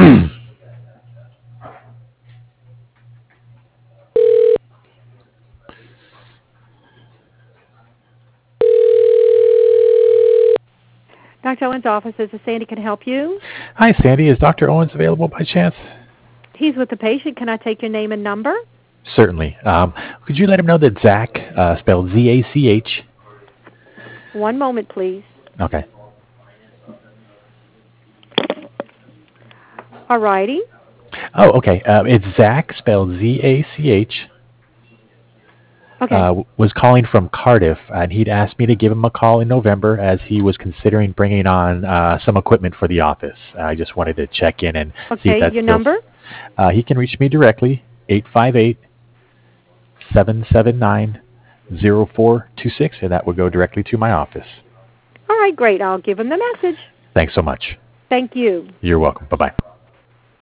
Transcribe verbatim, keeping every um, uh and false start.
Doctor Owens' office, this is Sandy. Can I help you? Hi, Sandy. Is Doctor Owens available by chance? He's with the patient. Can I take your name and number? Certainly. Um, could you let him know that Zach, uh, spelled Z A C H? One moment, please. Okay. All righty. Oh, okay. Um, it's Zach, spelled Z A C H. Okay. Uh, was calling from Cardiff, and he'd asked me to give him a call in November as he was considering bringing on uh, some equipment for the office. I just wanted to check in and okay, see if that's your still... number? Uh, he can reach me directly, eight five eight, seven seven nine, zero four two six, and that would go directly to my office. All right, great. I'll give him the message. Thanks so much. Thank you. You're welcome. Bye-bye.